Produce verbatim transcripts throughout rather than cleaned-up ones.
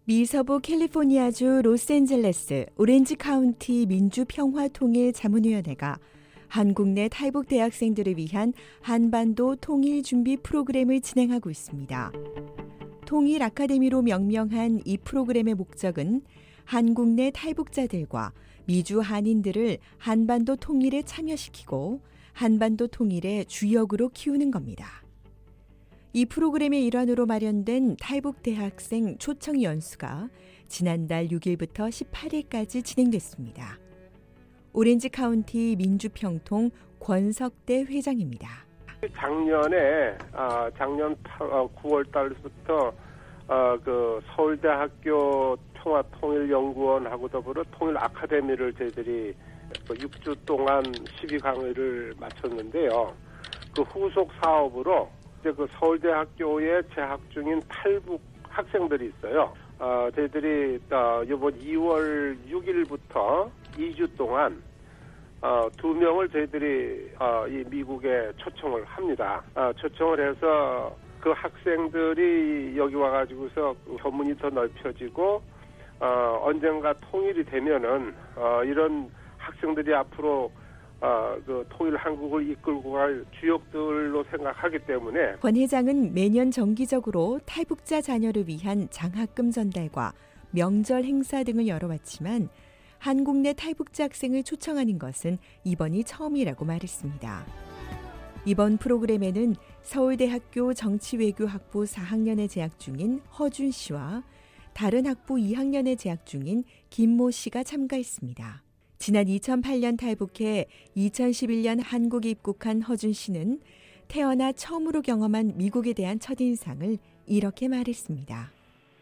미 서부 캘리포니아주 로스앤젤레스 오렌지 카운티 민주평화통일자문위원회가 한국 내 탈북 대학생들을 위한 한반도 통일 준비 프로그램을 진행하고 있습니다. 통일 아카데미로 명명한 이 프로그램의 목적은 한국 내 탈북자들과 미주 한인들을 한반도 통일에 참여시키고 한반도 통일의 주역으로 키우는 겁니다. 이 프로그램의 일환으로 마련된 탈북 대학생 초청 연수가 지난달 육 일부터 십팔 일까지 진행됐습니다. 오렌지 카운티 민주평통 권석대 회장입니다. 작년에 아, 작년 구월 달부터 어, 그 서울대학교 평화통일연구원하고 더불어 통일 아카데미를 저희들이 육 주 동안 십이 강의를 마쳤는데요. 그 후속 사업으로 이제 그 서울대학교에 재학 중인 탈북 학생들이 있어요. 어, 저희들이 어, 이번 이월 육 일부터 이 주 동안 어, 두 명을 저희들이 어, 이 미국에 초청을 합니다. 어, 초청을 해서 그 학생들이 여기 와가지고서 견문이 더 넓혀지고 어, 언젠가 통일이 되면은 어, 이런 학생들이 앞으로 어, 그 통일 한국을 이끌고 갈 주역들로 생각하기 때문에 권 회장은 매년 정기적으로 탈북자 자녀를 위한 장학금 전달과 명절 행사 등을 열어왔지만 한국 내 탈북자 학생을 초청하는 것은 이번이 처음이라고 말했습니다. 이번 프로그램에는 서울대학교 정치외교학부 사 학년에 재학 중인 허준 씨와 다른 학부 이 학년에 재학 중인 김모 씨가 참가했습니다. 지난 이천팔 년 탈북해 이천십일 년 한국에 입국한 허준 씨는 태어나 처음으로 경험한 미국에 대한 첫인상을 이렇게 말했습니다.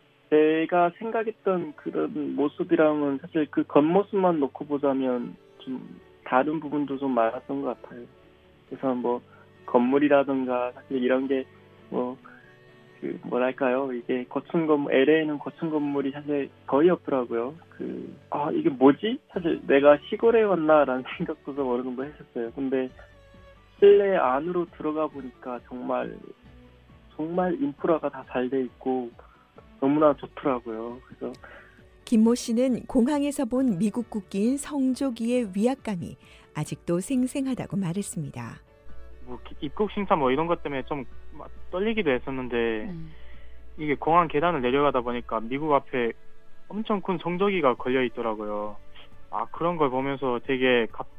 제가 생각했던 그런 모습이랑은 사실 그 겉모습만 놓고 보자면 좀 다른 부분도 좀 많았던 것 같아요. 그래서 뭐 건물이라든가 사실 이런 게 뭐 그 뭐랄까요, 이게 고층 건물, 엘에이는 고층 건물이 사실 거의 없더라고요. 그 아 이게 뭐지? 사실 내가 시골에 왔나라는 생각도 좀 어느 정도 했었어요. 근데 실내 안으로 들어가 보니까 정말 정말 인프라가 다 잘 돼 있고 너무나 좋더라고요. 그래서 김모 씨는 공항에서 본 미국 국기인 성조기의 위압감이 아직도 생생하다고 말했습니다. 뭐 입국 심사 뭐 이런 것 때문에 좀 떨리기도 했었는데 음. 이게 공항 계단을 내려가다 보니까 미국 앞에 엄청 큰 성조기가 걸려 있더라고요. 아 그런 걸 보면서 되게 가,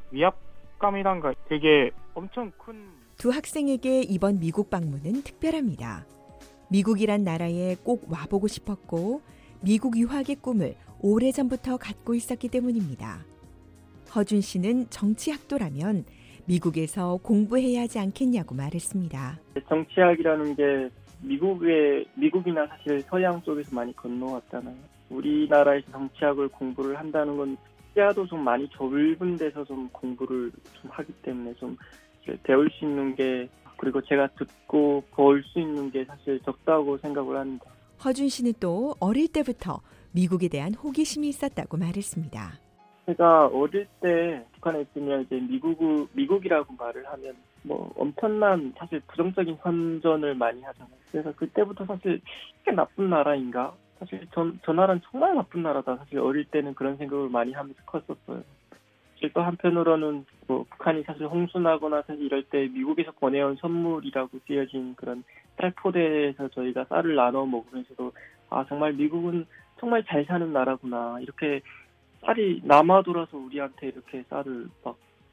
위압감이란가 되게 엄청 큰. 두 학생에게 이번 미국 방문은 특별합니다. 미국이란 나라에 꼭 와보고 싶었고 미국 유학의 꿈을 오래전부터 갖고 있었기 때문입니다. 허준 씨는 정치학도라면 미국에서 공부해야 하지 않겠냐고 말했습니다. 정치학이라는 게 미국의 미국이나 사실 서양 쪽에서 많이 건너왔잖아요. 우리나라에서 정치학을 공부를 한다는 건 시야도 좀 많이 좁은 데서 좀 공부를 좀 하기 때문에 좀 배울 수 있는 게 그리고 제가 듣고 볼 수 있는 게 사실 적다고 생각을 합니다. 허준 씨는 또 어릴 때부터 미국에 대한 호기심이 있었다고 말했습니다. 제가 어릴 때 북한에 있으면 이제 미국, 미국이라고 말을 하면 뭐 엄청난 사실 부정적인 선전을 많이 하잖아요. 그래서 그때부터 사실 이게 나쁜 나라인가? 사실 저, 저 나라는 정말 나쁜 나라다. 사실 어릴 때는 그런 생각을 많이 하면서 컸었어요. 또 한편으로는 뭐 북한이 사실 홍수나거나 사실 이럴 때 미국에서 보내온 선물이라고 쓰여진 그런 쌀포대에서 저희가 쌀을 나눠 먹으면서도 아 정말 미국은 정말 잘 사는 나라구나 이렇게 쌀이 남아 돌아서 우리한테 이렇게 쌀을 막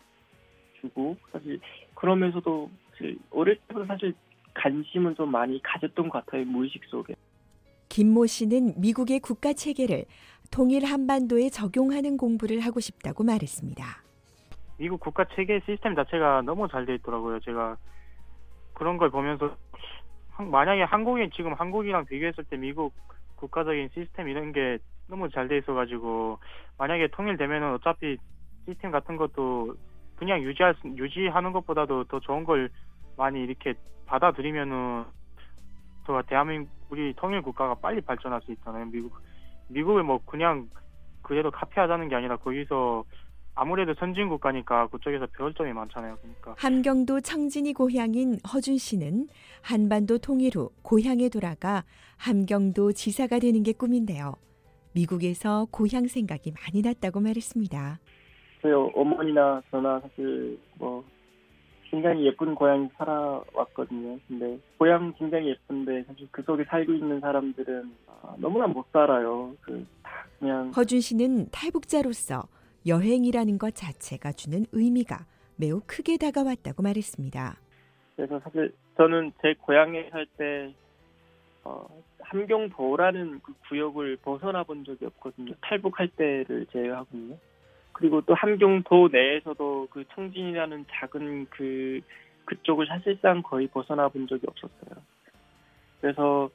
주고 사실 그러면서도 사실 어릴 때부터 사실 관심은 좀 많이 가졌던 것 같아요. 무의식 속에. 김모 씨는 미국의 국가 체계를 통일 한반도에 적용하는 공부를 하고 싶다고 말했습니다. 미국 국가 체계 시스템 자체가 너무 잘 돼 있더라고요. 제가 그런 걸 보면서 만약에 한국이 지금 한국이랑 비교했을 때 미국 국가적인 시스템 이런 게 너무 잘 돼 있어가지고 만약에 통일되면은 어차피 시스템 같은 것도 그냥 유지할 유지하는 것보다도 더 좋은 걸 많이 이렇게 받아들이면은 더 대한민국 우리 통일 국가가 빨리 발전할 수 있잖아요. 미국 미국을 뭐 그냥 그대로 카피하자는 게 아니라 거기서 아무래도 선진 국가니까 그쪽에서 배울 점이 많잖아요. 그러니까 함경도 청진이 고향인 허준 씨는 한반도 통일 후 고향에 돌아가 함경도 지사가 되는 게 꿈인데요. 미국에서 고향 생각이 많이 났다고 말했습니다. 저희 어머니나 저나 사실 뭐 굉장히 예쁜 고향에 살아왔거든요. 근데 고향 굉장히 예쁜데 사실 그 속에 살고 있는 사람들은 너무나 못 살아요. 그 다 그냥 허준 씨는 탈북자로서 여행이라는 것 자체가 주는 의미가 매우 크게 다가왔다고 말했습니다. 그래서 사실 저는 제 고향에 살 때 어, 함경도라는 그 구역을 벗어나 본 적이 없거든요. 탈북할 때를 제외하고요. 그리고 또 함경도 내에서도 그 청진이라는 작은 그 그쪽을 사실상 거의 벗어나 본 적이 없었어요. 그래서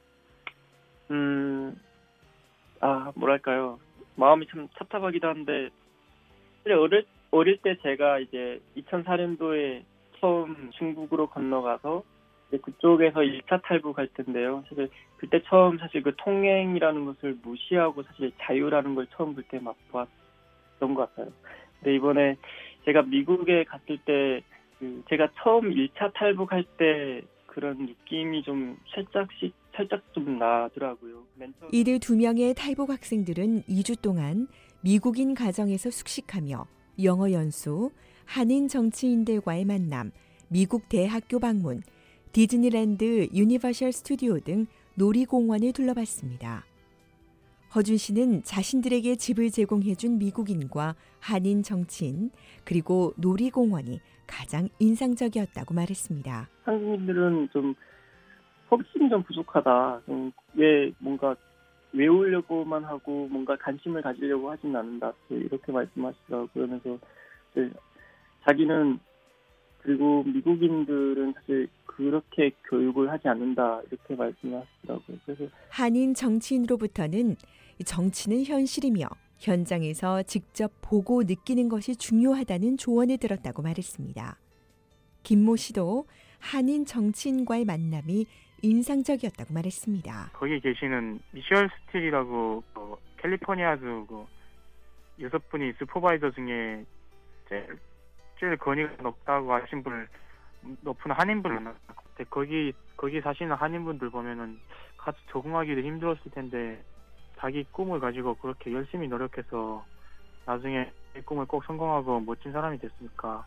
음, 아 뭐랄까요, 마음이 참 답답하기도 한데 어릴 어릴 때 제가 이제 이천사 년도에 처음 중국으로 건너가서 이제 그쪽에서 일 차 탈북할 텐데요. 사실 그때 처음 사실 그 통행이라는 것을 무시하고 사실 자유라는 걸 처음 그때 맛보았던 것 같아요. 근데 이번에 제가 미국에 갔을 때 그 제가 처음 일 차 탈북할 때 그런 느낌이 좀 살짝씩 살짝 좀 나더라고요. 맨 처음... 이들 두 명의 탈북 학생들은 이 주 동안 미국인 가정에서 숙식하며 영어 연수, 한인 정치인들과의 만남, 미국 대학교 방문, 디즈니랜드 유니버셜 스튜디오 등 놀이공원을 둘러봤습니다. 허준 씨는 자신들에게 집을 제공해준 미국인과 한인 정치인, 그리고 놀이공원이 가장 인상적이었다고 말했습니다. 한국인들은 좀 호기심이 좀 부족하다. 좀 왜 뭔가 외우려고만 하고 뭔가 관심을 가지려고 하진 않는다. 이렇게 말씀하시더라고요. 그러면서 자기는 그리고 미국인들은 사실 그렇게 교육을 하지 않는다. 이렇게 말씀하시더라고요. 그래서 한인 정치인으로부터는 정치는 현실이며 현장에서 직접 보고 느끼는 것이 중요하다는 조언을 들었다고 말했습니다. 김모 씨도 한인 정치인과의 만남이 인상적이었다고 말했습니다. 거기 계시는 미셸 스틸이라고 그 캘리포니아주 그 여섯 분이 슈퍼바이저 중에 제일, 제일 권위가 높다고 하신 분을 높은 한인분을 만났어요. 거기 거기 사시는 한인분들 보면은 같이 적응하기도 힘들었을 텐데 자기 꿈을 가지고 그렇게 열심히 노력해서 나중에 이 꿈을 꼭 성공하고 멋진 사람이 됐으니까.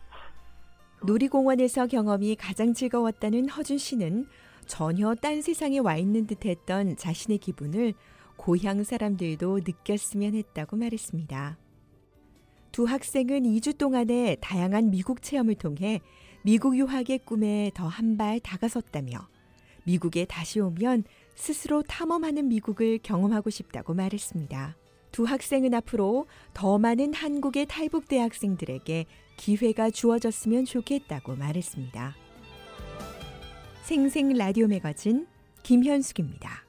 놀이공원에서 경험이 가장 즐거웠다는 허준 씨는 전혀 딴 세상에 와 있는 듯했던 자신의 기분을 고향 사람들도 느꼈으면 했다고 말했습니다. 두 학생은 이 주 동안의 다양한 미국 체험을 통해 미국 유학의 꿈에 더 한 발 다가섰다며 미국에 다시 오면 스스로 탐험하는 미국을 경험하고 싶다고 말했습니다. 두 학생은 앞으로 더 많은 한국의 탈북 대학생들에게 기회가 주어졌으면 좋겠다고 말했습니다. 생생 라디오 매거진 김현숙입니다.